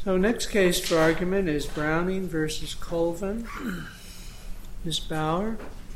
So next case for argument is Browning v. Colvin. Ms. Bauer.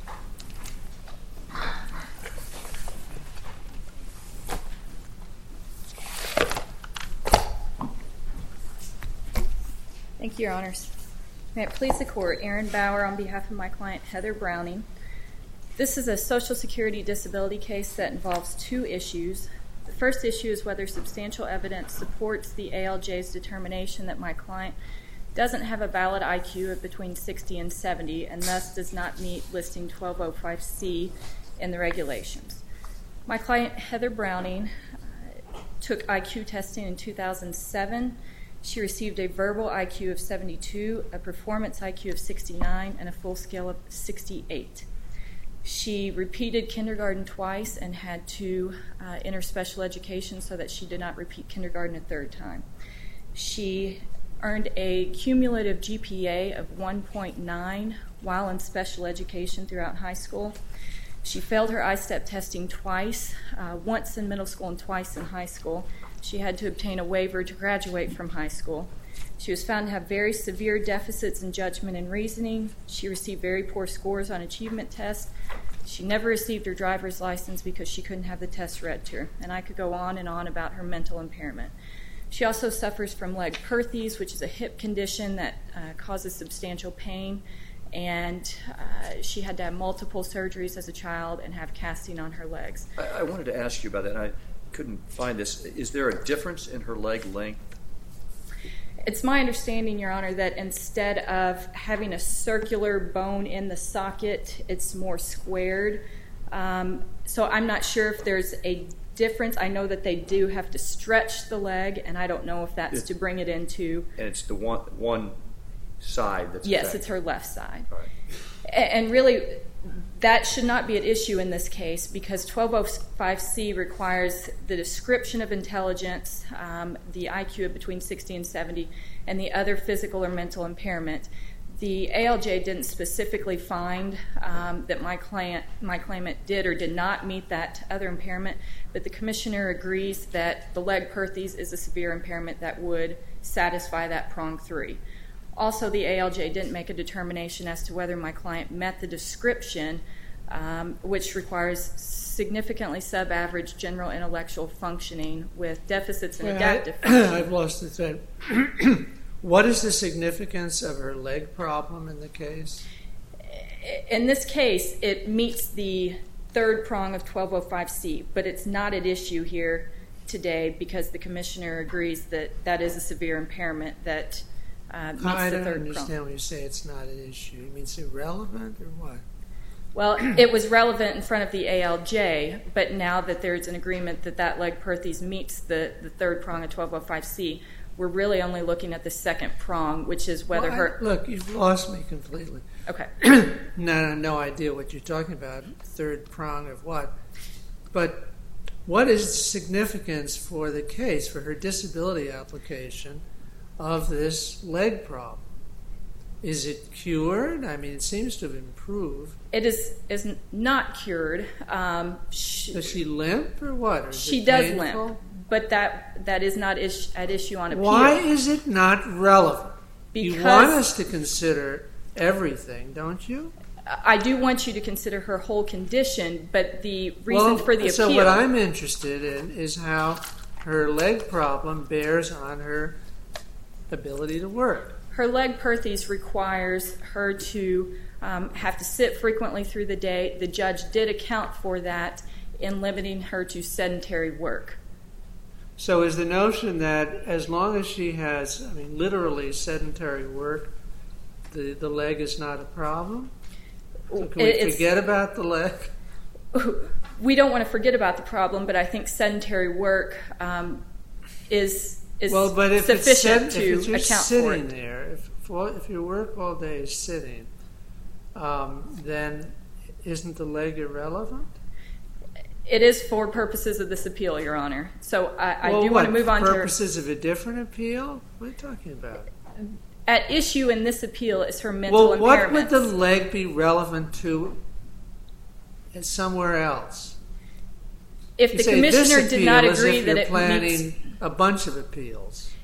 Thank you, Your Honors. May it please the Court, Erin Bauer on behalf of my client Heather Browning. This is a Social Security disability case that involves two issues. The first issue is whether substantial evidence supports the ALJ's determination that my client doesn't have a valid IQ of between 60 and 70 and thus does not meet listing 1205C in the regulations. My client Heather Browning took IQ testing in 2007. She received a verbal IQ of 72, a performance IQ of 69, and a full scale of 68. She repeated kindergarten twice and had to enter special education so that she did not repeat kindergarten a third time. She earned a cumulative GPA of 1.9 while in special education throughout high school. She failed her I-STEP testing twice, once in middle school and twice in high school. She had to obtain a waiver to graduate from high school. She was found to have very severe deficits in judgment and reasoning. She received very poor scores on achievement tests. She never received her driver's license because she couldn't have the test read to her. And I could go on and on about her mental impairment. She also suffers from leg perthes, which is a hip condition that causes substantial pain. And she had to have multiple surgeries as a child and have casting on her legs. I wanted to ask you about that, and I couldn't find this. Is there a difference in her leg length? It's my understanding, Your Honor, that instead of having a circular bone in the socket, it's more squared. So I'm not sure if there's a difference. I know that they do have to stretch the leg, and I don't know if that's to bring it into... And it's the one side that's... Yes, affected. It's her left side. Right. And really, that should not be an issue in this case because 1205C requires the description of intelligence, the IQ of between 60 and 70, and the other physical or mental impairment. The ALJ didn't specifically find that my claimant did or did not meet that other impairment, but the commissioner agrees that the leg perthes is a severe impairment that would satisfy that prong 3. Also, the ALJ didn't make a determination as to whether my client met the description, which requires significantly sub-average general intellectual functioning with deficits in adaptive function. I've lost the thread. What is the significance of her leg problem in the case? In this case, it meets the third prong of 1205C, but it's not at issue here today because the commissioner agrees that that is a severe impairment that meets the third prong. I don't understand when you say it's not an issue. You mean it's irrelevant or what? Well, it was relevant in front of the ALJ, but now that there's an agreement that that leg perthes meets the third prong of 1205C, we're really only looking at the second prong, which is whether her... Look, you've lost me completely. Okay. No idea what you're talking about. Third prong of what? But what is the significance for the case, for her disability application, of this leg problem? Is it cured? I mean, it seems to have improved. It is not cured. Does she limp or what? She does limp, but that is not at issue on appeal. Why is it not relevant? Because you want us to consider everything, don't you? I do want you to consider her whole condition, but the reason for the appeal... So what I'm interested in is how her leg problem bears on her ability to work. Her leg perthes requires her to have to sit frequently through the day. The judge did account for that in limiting her to sedentary work. So is the notion that as long as she has, literally sedentary work, the leg is not a problem? So can we forget about the leg? We don't want to forget about the problem, but I think sedentary work is sufficient to account for it. If you're sitting there, if your work all day is sitting, then isn't the leg irrelevant? It is for purposes of this appeal, Your Honor. So I do want to move on to purposes of a different appeal? What are you talking about? At issue in this appeal is her mental impairments. Well, what would the leg be relevant to somewhere else? If the commissioner did not agree that it meets... You're planning a bunch of appeals.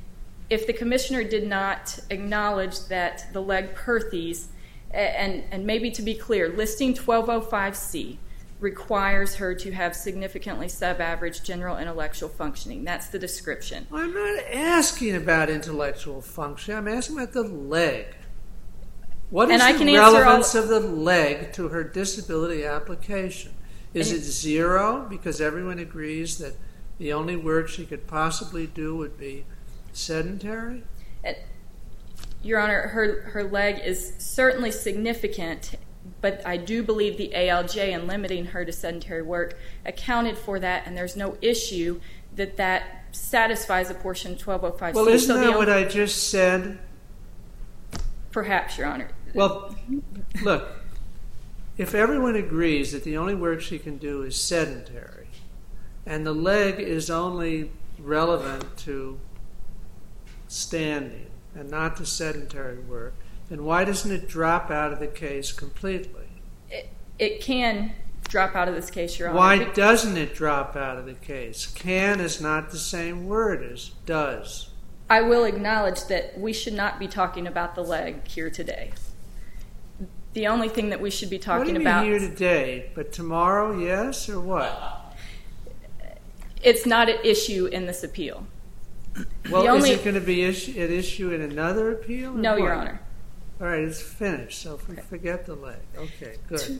if the commissioner did not acknowledge that the leg Perthes, and maybe to be clear, listing 1205C requires her to have significantly sub-average general intellectual functioning. That's the description. I'm not asking about intellectual function. I'm asking about the leg. What is the relevance of the leg to her disability application? Is it 0 because everyone agrees that the only work she could possibly do would be sedentary? Your Honor, her leg is certainly significant, but I do believe the ALJ, in limiting her to sedentary work, accounted for that, and there's no issue that satisfies a portion of 1205C. Well, isn't that what I just said? Perhaps, Your Honor. Well, look, if everyone agrees that the only work she can do is sedentary, and the leg is only relevant to standing and not to sedentary work, then why doesn't it drop out of the case completely? It can drop out of this case, Your Honor. Why doesn't it drop out of the case? Can is not the same word as does. I will acknowledge that we should not be talking about the leg here today. The only thing that we should be talking about... What do you mean here today? But tomorrow, yes, or what? It's not an issue in this appeal. Well, is it going to be an issue in another appeal? No, Your Honor. All right, it's finished, so forget the leg. Okay, good.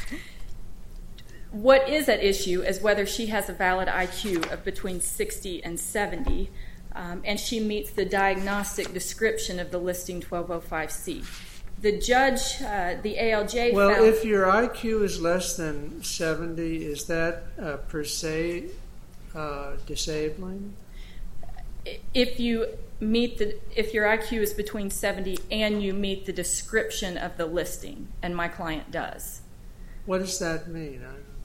What is at issue is whether she has a valid IQ of between 60 and 70, and she meets the diagnostic description of the listing 1205C. The judge, the ALJ, well, found... if your IQ is less than 70, is that per se disabling? If your IQ is between 70 and you meet the description of the listing, and my client does. What does that mean?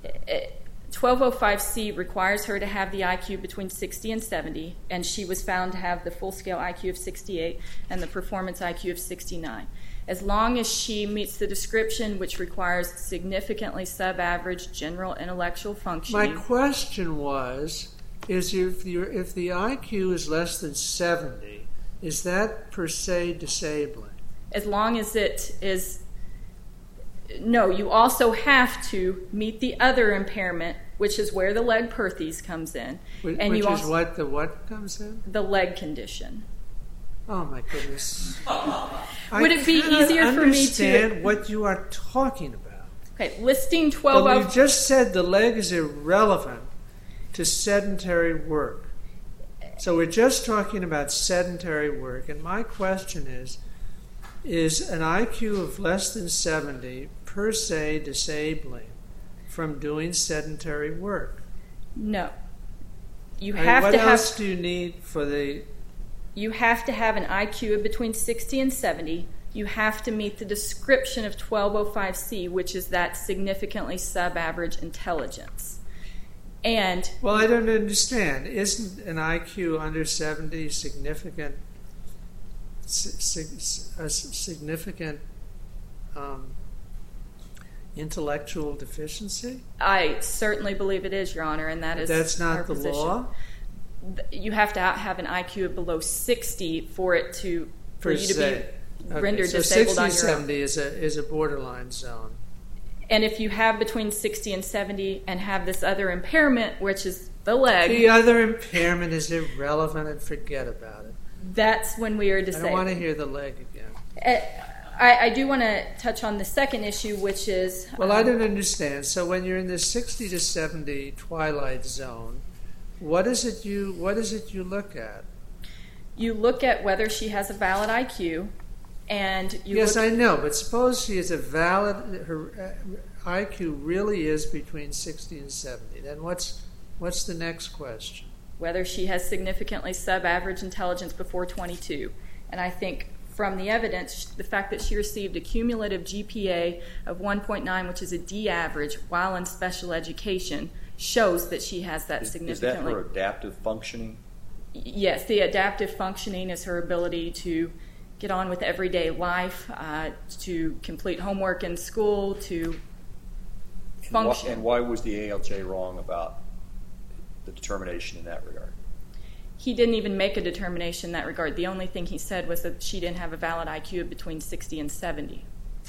1205C requires her to have the IQ between 60 and 70, and she was found to have the full-scale IQ of 68 and the performance IQ of 69. As long as she meets the description, which requires significantly sub-average general intellectual functioning... My question was, is if the IQ is less than 70, is that per se disabling? As long as it is... No, you also have to meet the other impairment, which is where the leg Perthes comes in. Which is what the what comes in? The leg condition. Oh, my goodness. Would it be easier for me to... understand what you are talking about. Okay, listing 12... Well, you just said the leg is irrelevant to sedentary work. So we're just talking about sedentary work, and my question is an IQ of less than 70 per se disabling from doing sedentary work? No. What else do you need for the... You have to have an IQ of between 60 and 70. You have to meet the description of 1205C, which is that significantly sub-average intelligence. And... Well, I don't understand. Isn't an IQ under 70 significant intellectual deficiency? I certainly believe it is, Your Honor, and that's not the position. Law? You have to have an IQ of below 60 for you to be rendered disabled on your own. So 60 to 70 is a borderline zone. And if you have between 60 and 70 and have this other impairment, which is the leg... The other impairment is irrelevant, and forget about it. That's when we are disabled. I don't want to hear the leg again. I do want to touch on the second issue, which is... Well, I don't understand. So when you're in the 60 to 70 twilight zone, what is it you look at? You look at whether she has a valid IQ, and you Yes, I know, but suppose she is her IQ really is between 60 and 70. Then what's the next question? Whether she has significantly sub-average intelligence before 22. And I think from the evidence, the fact that she received a cumulative GPA of 1.9, which is a D average, while in special education, shows that she has that significantly... Is that her adaptive functioning? Yes, the adaptive functioning is her ability to get on with everyday life, to complete homework in school, to function. And why was the ALJ wrong about the determination in that regard? He didn't even make a determination in that regard. The only thing he said was that she didn't have a valid IQ of between 60 and 70.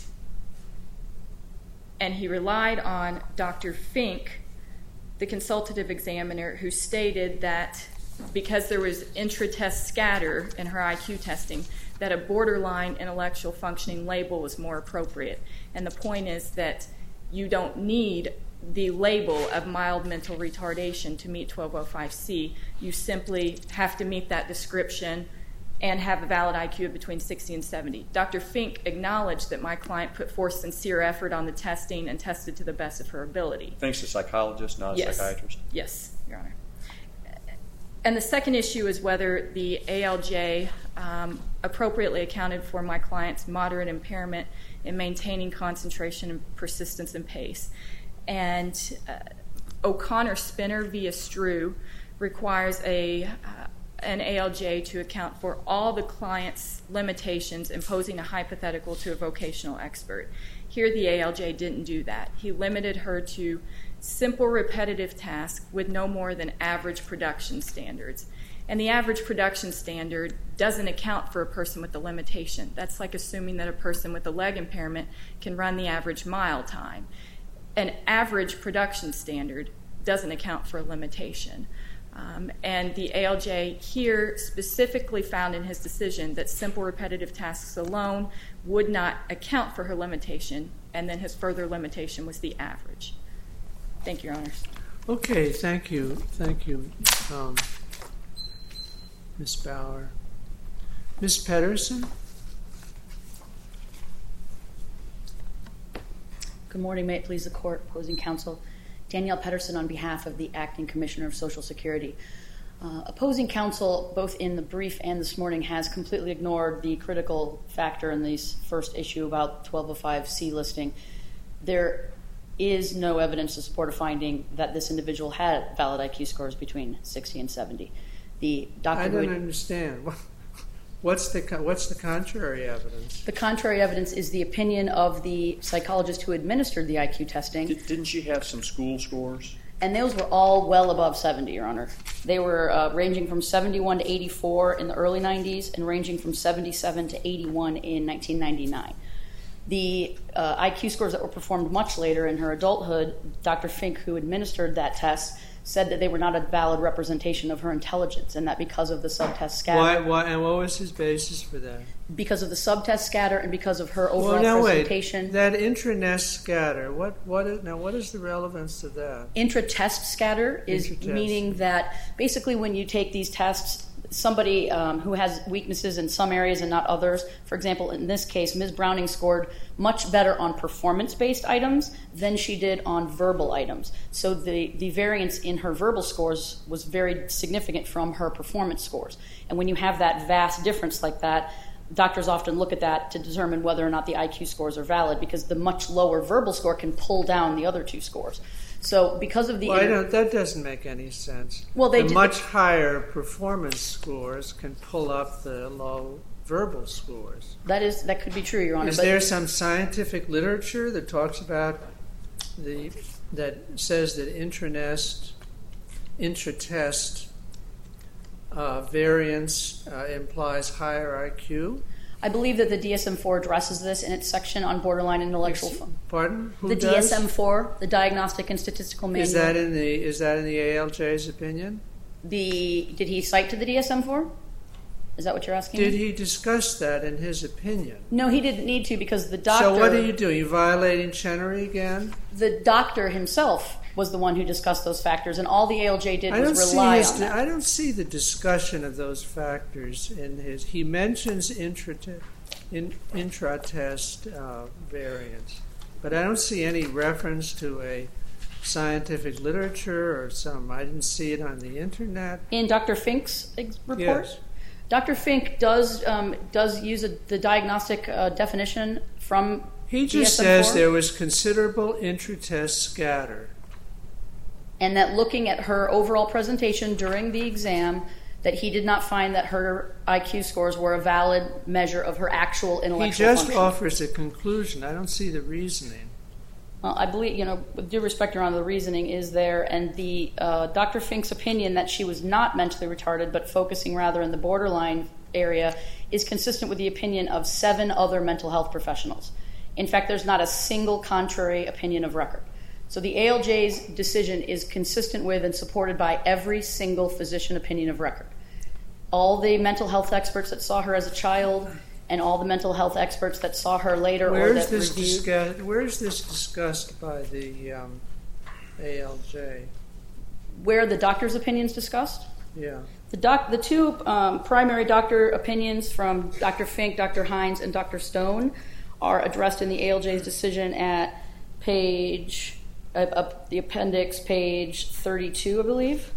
And he relied on Dr. Fink, the consultative examiner, who stated that because there was intra-test scatter in her IQ testing, that a borderline intellectual functioning label was more appropriate. And the point is that you don't need the label of mild mental retardation to meet 1205C. You simply have to meet that description and have a valid IQ of between 60 and 70. Dr. Fink acknowledged that my client put forth sincere effort on the testing and tested to the best of her ability. Fink's a psychologist, not a psychiatrist? Yes, Your Honor. And the second issue is whether the ALJ appropriately accounted for my client's moderate impairment in maintaining concentration and persistence and pace. And O'Connor-Spinner v. Estrue requires an ALJ to account for all the client's limitations, imposing a hypothetical to a vocational expert. Here the ALJ didn't do that. He limited her to simple repetitive tasks with no more than average production standards. And the average production standard doesn't account for a person with a limitation. That's like assuming that a person with a leg impairment can run the average mile time. An average production standard doesn't account for a limitation. And the ALJ here specifically found in his decision that simple repetitive tasks alone would not account for her limitation, and then his further limitation was the average. Thank you, Your Honors. Okay, thank you. Thank you, Ms. Bauer. Ms. Pedersen? Good morning. May it please the Court, opposing counsel. Danielle Pedersen on behalf of the Acting Commissioner of Social Security. Opposing counsel, both in the brief and this morning, has completely ignored the critical factor in this first issue about 1205C listing. There is no evidence to support a finding that this individual had valid IQ scores between 60 and 70. I don't understand. What's the contrary evidence? The contrary evidence is the opinion of the psychologist who administered the IQ testing. Didn't she have some school scores? And those were all well above 70, Your Honor. They were ranging from 71 to 84 in the early 90s and ranging from 77 to 81 in 1999. The IQ scores that were performed much later in her adulthood, Dr. Fink, who administered that test, said that they were not a valid representation of her intelligence, and that because of the subtest scatter. Why? And what was his basis for that? Because of the subtest scatter and because of her overall presentation. Wait. That intranest scatter. What is the relevance to that? Intratest scatter is meaning that basically when you take these tests, somebody who has weaknesses in some areas and not others. For example, in this case, Ms. Browning scored much better on performance-based items than she did on verbal items. So the variance in her verbal scores was very significant from her performance scores. And when you have that vast difference like that, doctors often look at that to determine whether or not the IQ scores are valid, because the much lower verbal score can pull down the other two scores. So because of the that doesn't make any sense. Well, the much higher performance scores can pull up the low verbal scores. That could be true, Your Honor. Is there some scientific literature that talks about that says that intratest variance implies higher IQ? I believe that the DSM-4 addresses this in its section on borderline intellectual function. Pardon? Who the does? DSM-4, the Diagnostic and Statistical Manual. Is that in the ALJ's opinion? Did he cite to the DSM-4? Is that what you're asking? Did he discuss that in his opinion? No, he didn't need to, because the doctor... So what are you doing? You violating Chenery again? The doctor himself was the one who discussed those factors, and all the ALJ did was rely on that. I don't see the discussion of those factors in his... He mentions intratest variance, but I don't see any reference to a scientific literature or some... I didn't see it on the Internet. In Dr. Fink's report? Yes. Dr. Fink does use the diagnostic definition from He just DSM-4. says there was considerable intratest scatter. And that looking at her overall presentation during the exam, that he did not find that her IQ scores were a valid measure of her actual intellectual function. He just offers a conclusion. I don't see the reasoning. I believe, with due respect, Your Honor, the reasoning is there, and the Dr. Fink's opinion that she was not mentally retarded, but focusing rather in the borderline area, is consistent with the opinion of 7 other mental health professionals. In fact, there's not a single contrary opinion of record. So the ALJ's decision is consistent with and supported by every single physician opinion of record. All the mental health experts that saw her as a child, and all the mental health experts that saw her later Where or that is reviewed. Where is this discussed by the ALJ? Where the doctor's opinions discussed? Yeah. The two primary doctor opinions from Dr. Fink, Dr. Hines, and Dr. Stone are addressed in the ALJ's decision at page, the appendix, page 32, I believe.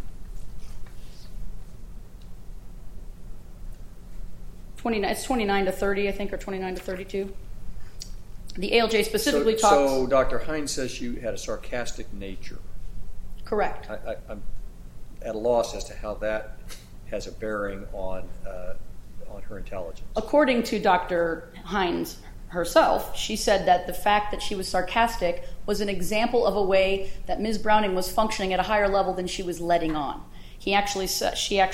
29, it's 29 to 30, I think, or 29 to 32. The ALJ specifically talks... So Dr. Hines says she had a sarcastic nature. Correct. I'm at a loss as to how that has a bearing on her intelligence. According to Dr. Hines herself, she said that the fact that she was sarcastic was an example of a way that Ms. Browning was functioning at a higher level than she was letting on. She actually said,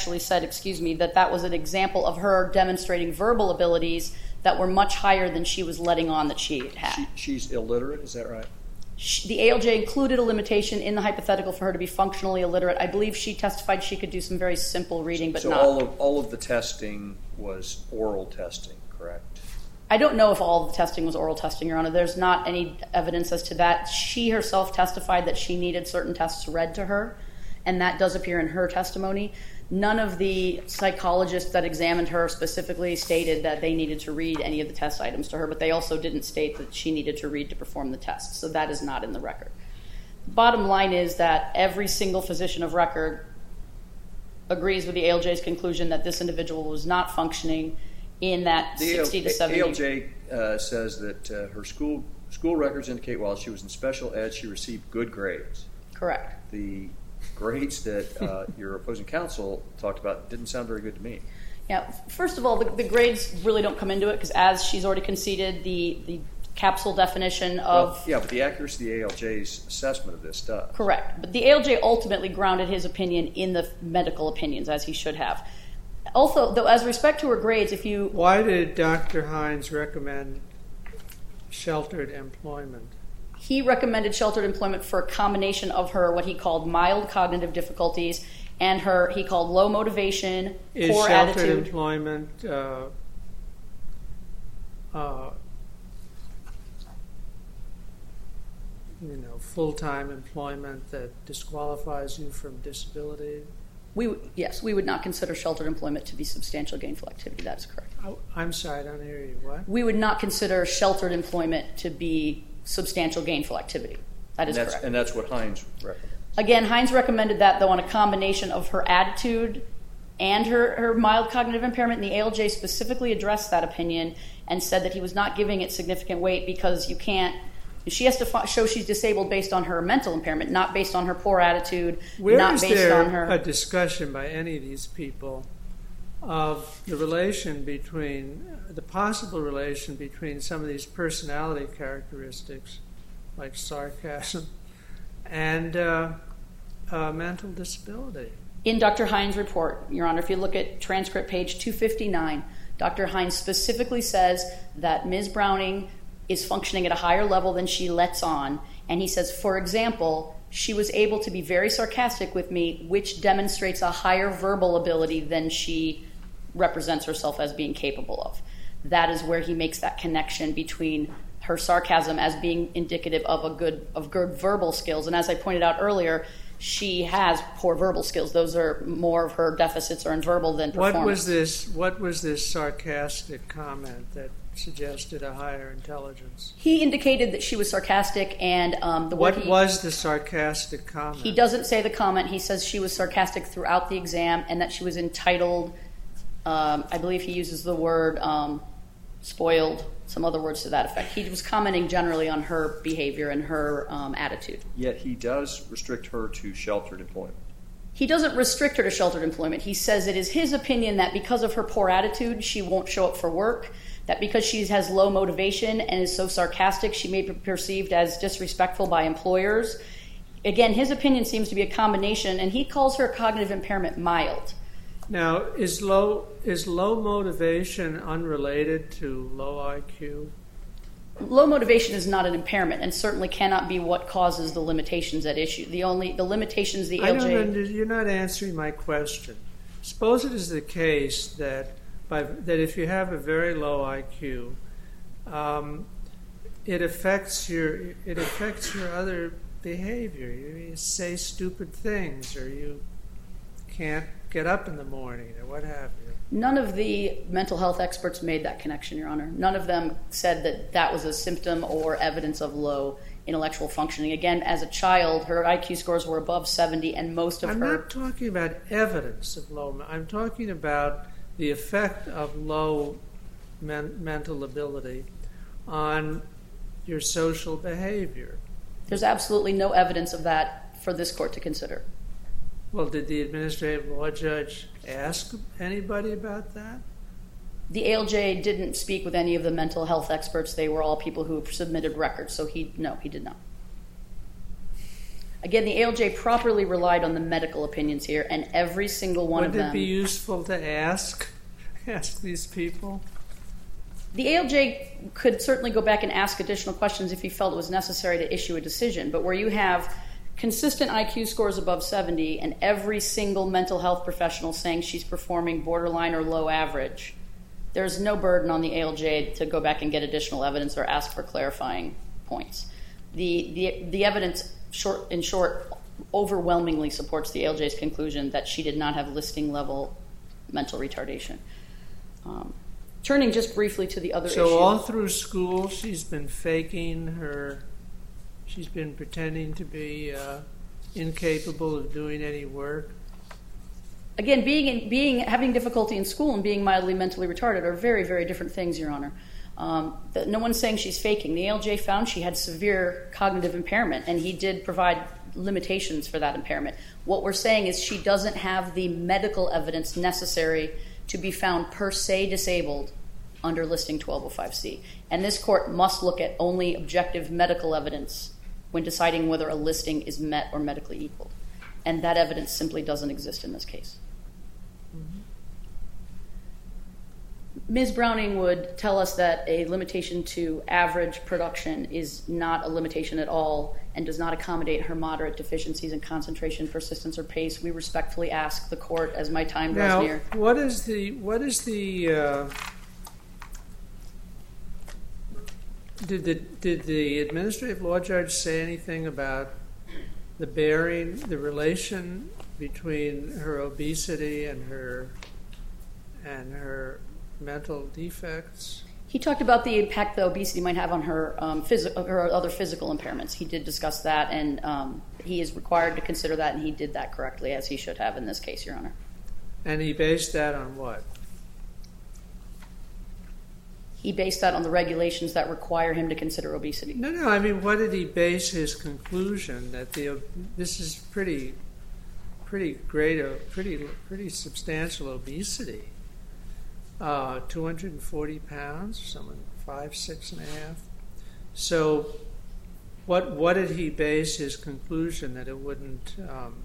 that was an example of her demonstrating verbal abilities that were much higher than she was letting on that she had. She's illiterate, is that right? The ALJ included a limitation in the hypothetical for her to be functionally illiterate. I believe she testified she could do some very simple reading, but not. So all of the testing was oral testing, correct? I don't know if all of the testing was oral testing, Your Honor. There's not any evidence as to that. She herself testified that she needed certain tests read to her, and that does appear in her testimony. None of the psychologists that examined her specifically stated that they needed to read any of the test items to her, but they also didn't state that she needed to read to perform the test, so that is not in the record. Bottom line is that every single physician of record agrees with the ALJ's conclusion that this individual was not functioning in that 60 to 70. The ALJ says that her school records indicate while she was in special ed, she received good grades. Correct. The grades that your opposing counsel talked about didn't sound very good to me. Yeah, first of all, the grades really don't come into it because as she's already conceded, the capsule definition of... Well, yeah, but the accuracy of the ALJ's assessment of this does. Correct. But the ALJ ultimately grounded his opinion in the medical opinions, as he should have. Also, though, as respect to her grades, if you... Why did Dr. Hines recommend sheltered employment? He recommended sheltered employment for a combination of her, what he called mild cognitive difficulties, and her, he called low motivation, poor attitude. Is sheltered employment full-time employment that disqualifies you from disability? Yes, we would not consider sheltered employment to be substantial gainful activity. That is correct. I'm sorry, I don't hear you. What? We would not consider sheltered employment to be substantial gainful activity. That is correct. And that's what Hines recommended. Again, Hines recommended that, though, on a combination of her attitude and her mild cognitive impairment, and the ALJ specifically addressed that opinion and said that he was not giving it significant weight because you can't... She has to show she's disabled based on her mental impairment, not based on her poor attitude, not based on her... Where is there a discussion by any of these people of the relation between, the possible relation between some of these personality characteristics, like sarcasm, and mental disability? In Dr. Hines' report, Your Honor, if you look at transcript page 259, Dr. Hines specifically says that Ms. Browning is functioning at a higher level than she lets on. And he says, for example, she was able to be very sarcastic with me, which demonstrates a higher verbal ability than she represents herself as being capable of. That is where he makes that connection between her sarcasm as being indicative of good verbal skills. And as I pointed out earlier, she has poor verbal skills. Those are more of her deficits are in verbal than performance. What was this sarcastic comment that suggested a higher intelligence? He indicated that she was sarcastic, and what was the sarcastic comment? He doesn't say the comment. He says she was sarcastic throughout the exam, and that she was entitled. I believe he uses the word spoiled, some other words to that effect. He was commenting generally on her behavior and her attitude. Yet he does restrict her to sheltered employment. He doesn't restrict her to sheltered employment. He says it is his opinion that because of her poor attitude, she won't show up for work, that because she has low motivation and is so sarcastic, she may be perceived as disrespectful by employers. Again, his opinion seems to be a combination, and he calls her cognitive impairment mild. Now, is low motivation unrelated to low IQ? Low motivation is not an impairment, and certainly cannot be what causes the limitations at issue. The limitations the ALJ... You're not answering my question. Suppose it is the case that if you have a very low IQ, it affects your other behavior. You say stupid things, or you can't get up in the morning, or what have you. None of the mental health experts made that connection, Your Honor. None of them said that that was a symptom or evidence of low intellectual functioning. Again, as a child, her IQ scores were above 70, and I'm not talking about evidence of low. I'm talking about the effect of low mental ability on your social behavior. There's absolutely no evidence of that for this court to consider. Well, did the administrative law judge ask anybody about that? The ALJ didn't speak with any of the mental health experts. They were all people who submitted records, so he did not. Again, the ALJ properly relied on the medical opinions here, and every single one of them... Would it be useful to ask these people? The ALJ could certainly go back and ask additional questions if he felt it was necessary to issue a decision, but where you have consistent IQ scores above 70 and every single mental health professional saying she's performing borderline or low average, there's no burden on the ALJ to go back and get additional evidence or ask for clarifying points. The evidence, in short, overwhelmingly supports the ALJ's conclusion that she did not have listing level mental retardation. Turning just briefly to the other issue. So all through school she's been pretending to be incapable of doing any work? Again, having difficulty in school and being mildly mentally retarded are very, very different things, Your Honor. No one's saying she's faking. The ALJ found she had severe cognitive impairment, and he did provide limitations for that impairment. What we're saying is she doesn't have the medical evidence necessary to be found per se disabled under listing 1205C. And this court must look at only objective medical evidence when deciding whether a listing is met or medically equal. And that evidence simply doesn't exist in this case. Mm-hmm. Ms. Browning would tell us that a limitation to average production is not a limitation at all and does not accommodate her moderate deficiencies in concentration, persistence, or pace. We respectfully ask the court, as my time draws near. Now, what is the did the administrative law judge say anything about the relation between her obesity and her mental defects? He talked about the impact the obesity might have on her other physical impairments. He did discuss that, and he is required to consider that, and he did that correctly, as he should have in this case, Your Honor. And he based that on what? He based that on the regulations that require him to consider obesity. No, I mean, what did he base his conclusion that this is pretty substantial obesity? 240 pounds, someone 5'6.5". So, what did he base his conclusion that it wouldn't,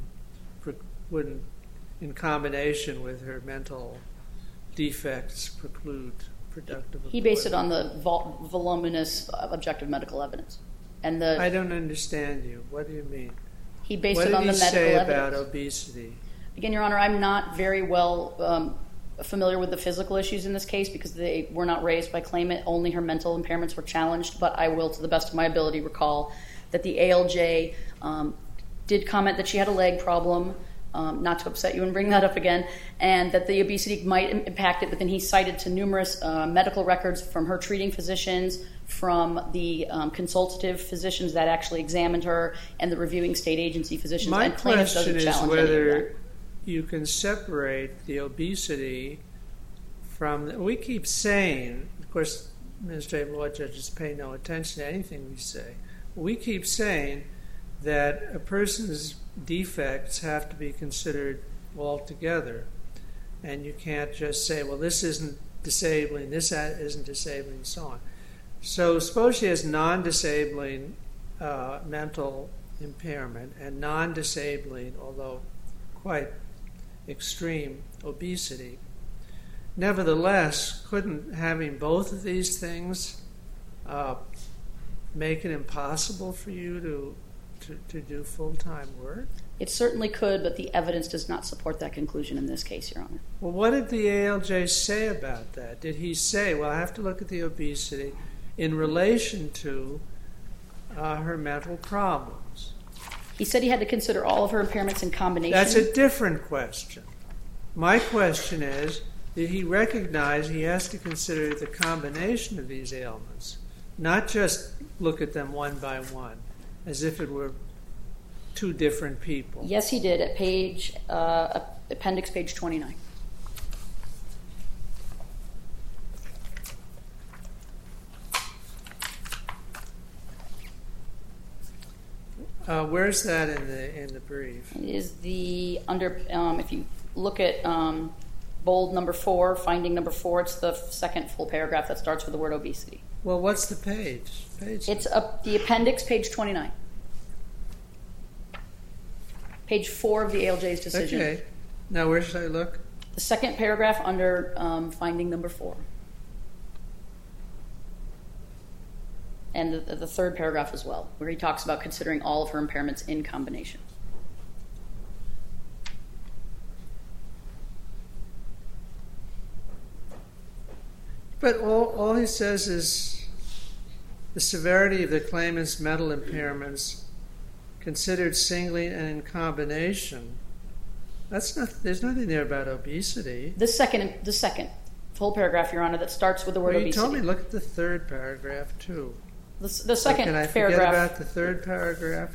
in combination with her mental defects, preclude productive employment? He based it on the voluminous objective medical evidence. And I don't understand you. What do you mean? He based it on the medical evidence. What did he say about obesity? Again, Your Honor, I'm not very well familiar with the physical issues in this case because they were not raised by claimant. Only her mental impairments were challenged, but I will, to the best of my ability, recall that the ALJ did comment that she had a leg problem, not to upset you and bring that up again, and that the obesity might impact it, but then he cited to numerous medical records from her treating physicians, from the consultative physicians that actually examined her, and the reviewing state agency physicians. My and claimant question doesn't is challenge whether you can separate the obesity from... We keep saying, of course, administrative law judges pay no attention to anything we say. We keep saying that a person's defects have to be considered altogether. And you can't just say, well, this isn't disabling, this isn't disabling, and so on. So suppose she has non-disabling mental impairment and non-disabling, although quite extreme, obesity. Nevertheless, couldn't having both of these things make it impossible for you to do full-time work? It certainly could, but the evidence does not support that conclusion in this case, Your Honor. Well, what did the ALJ say about that? Did he say, well, I have to look at the obesity in relation to her mental problems? He said he had to consider all of her impairments in combination. That's a different question. My question is, did he recognize he has to consider the combination of these ailments, not just look at them one by one, as if it were two different people? Yes, he did, at appendix page 29. Where's that in the brief? It is if you look at bold number 4, finding number 4, it's the second full paragraph that starts with the word obesity. Well, what's the page? It's the appendix, page 29. Page 4 of the ALJ's decision. Okay. Now, where should I look? The second paragraph under finding number 4. And the third paragraph as well, where he talks about considering all of her impairments in combination. But all he says is the severity of the claimant's mental impairments considered singly and in combination. There's nothing there about obesity. The second full paragraph, Your Honor, that starts with the word obesity. You told me look at the third paragraph too. The second can I paragraph. Forget about the third paragraph?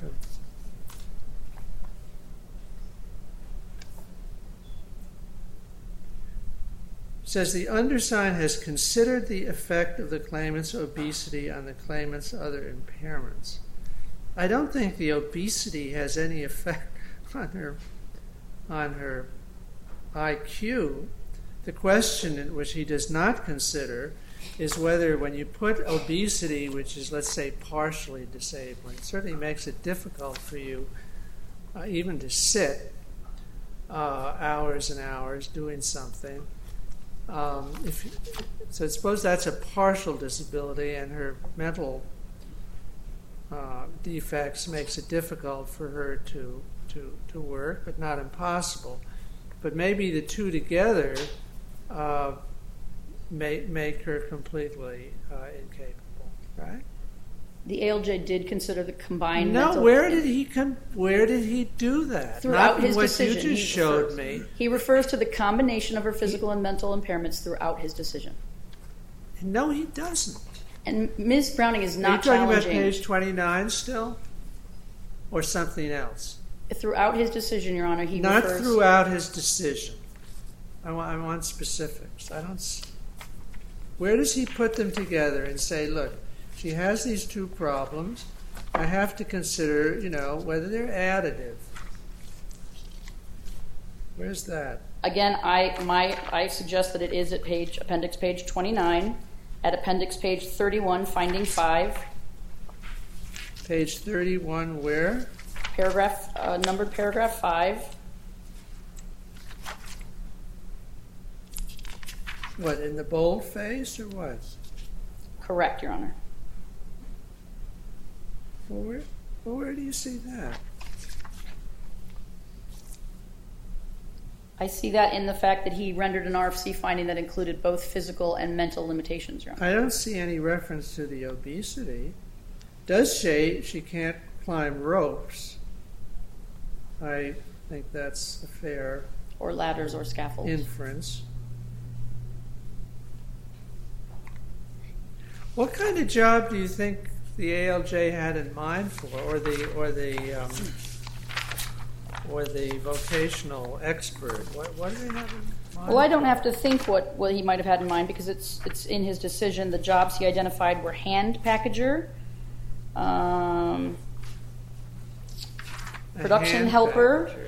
It says the undersigned has considered the effect of the claimant's obesity on the claimant's other impairments. I don't think the obesity has any effect on her IQ. The question, which he does not consider, is whether when you put obesity, which is, let's say, partially disabling, it certainly makes it difficult for you even to sit hours and hours doing something. So suppose that's a partial disability and her mental defects makes it difficult for her to work, but not impossible. But maybe the two together make her completely incapable, right? The ALJ did consider the combined. No, where did he do that? Throughout Not his what decision, you just showed me. He refers to the combination of her physical and mental impairments throughout his decision. No, he doesn't. And Ms. Browning is not challenging. Are you talking challenging. about page 29 still, or something else? Throughout his decision, Your Honor, he not refers. Throughout his decision. I want specifics. Where does he put them together and say, look, she has these two problems. I have to consider, whether they're additive. Where's that? Again, I suggest that it is at appendix page 29, at appendix page 31, finding 5. Page 31 where? Numbered paragraph 5. What, in the boldface or what? Correct, Your Honor. Well, where do you see that? I see that in the fact that he rendered an RFC finding that included both physical and mental limitations, Your Honor. I don't see any reference to the obesity. Does she can't climb ropes? I think that's a fair or ladders or scaffolds. Inference. What kind of job do you think the ALJ had in mind for, or the vocational expert? What do they have in mind? Well, I don't have to think what he might have had in mind because it's in his decision. The jobs he identified were hand packager, production hand helper, packager.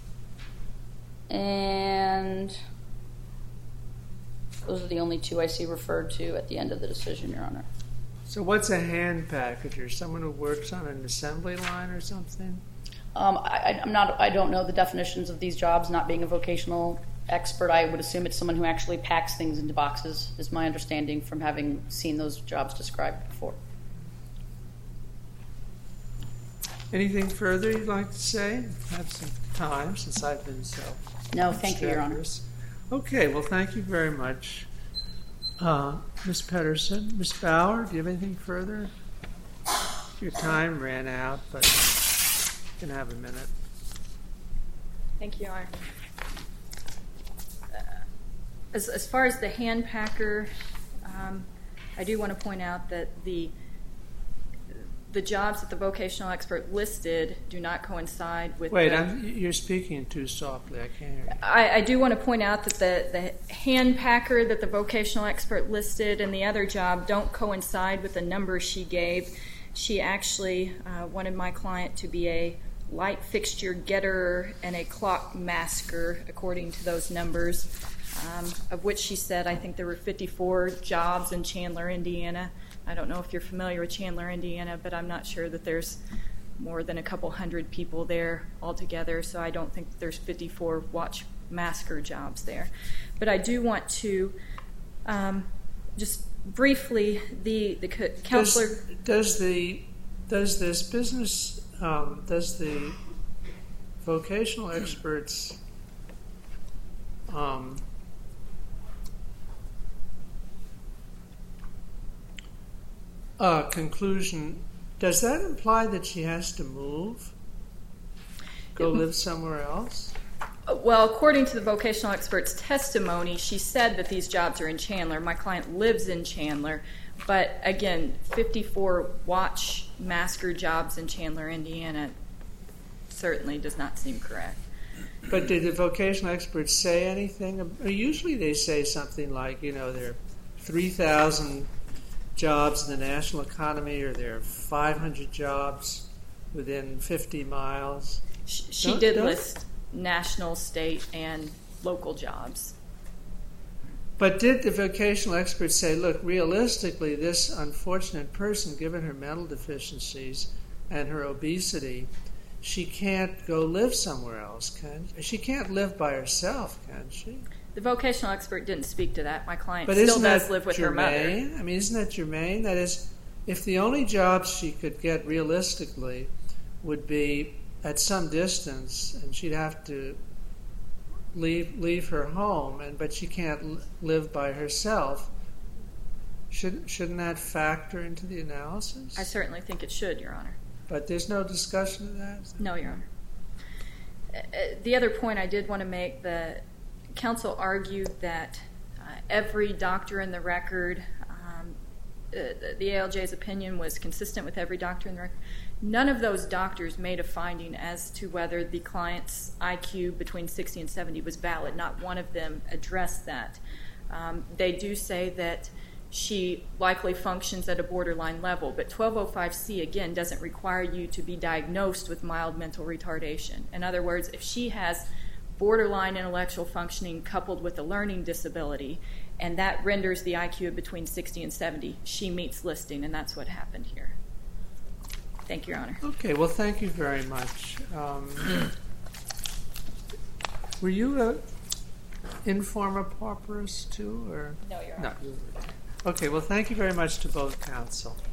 and those are the only two I see referred to at the end of the decision, Your Honor. So what's a hand packager? Someone who works on an assembly line or something? I don't know the definitions of these jobs. Not being a vocational expert, I would assume it's someone who actually packs things into boxes, is my understanding from having seen those jobs described before. Anything further you'd like to say? I have some time since I've been so. No, thank you, Your Honor. Okay, well, thank you very much. Ms. Pedersen, Ms. Bauer, do you have anything further? Your time ran out, but you can have a minute. Thank you, Your Honor. As far as the hand packer, I do want to point out that the jobs that the vocational expert listed do not coincide with. Wait, you're speaking too softly. I can't hear you. I do want to point out that the hand packer that the vocational expert listed and the other job don't coincide with the numbers she gave. She actually wanted my client to be a light fixture getter and a clock masker, according to those numbers, of which she said I think there were 54 jobs in Chandler, Indiana. I don't know if you're familiar with Chandler, Indiana, but I'm not sure that there's more than a couple hundred people there altogether, so I don't think there's 54 watch masker jobs there. But I do want to just briefly, the counselor... Does the vocational experts conclusion, does that imply that she has to move? Go live somewhere else? Well, according to the vocational expert's testimony, she said that these jobs are in Chandler. My client lives in Chandler. But again, 54 watch masker jobs in Chandler, Indiana certainly does not seem correct. But did the vocational experts say anything? Usually they say something like, there are 3,000 jobs in the national economy, or there are 500 jobs within 50 miles. She did list national, state, and local jobs. But did the vocational experts say, look, realistically, this unfortunate person, given her mental deficiencies and her obesity, she can't go live somewhere else, can she? She can't live by herself, can she? The vocational expert didn't speak to that. My client still does live with her mother. I mean, isn't that germane? That is, if the only jobs she could get realistically would be at some distance, and she'd have to leave her home, but she can't live by herself, shouldn't that factor into the analysis? I certainly think it should, Your Honor. But there's no discussion of that? No, Your Honor. The other point I did want to make, the counsel argued that every doctor in the record, the ALJ's opinion was consistent with every doctor in the record. None of those doctors made a finding as to whether the client's IQ between 60 and 70 was valid. Not one of them addressed that. They do say that she likely functions at a borderline level, but 1205C, again, doesn't require you to be diagnosed with mild mental retardation. In other words, if she has borderline intellectual functioning coupled with a learning disability, and that renders the IQ between 60 and 70, she meets listing, and that's what happened here. Thank you, Your Honor. Okay, well, thank you very much. Were you an informer pauperist too, or No, Your Honor. No. Okay, well, thank you very much to both counsel.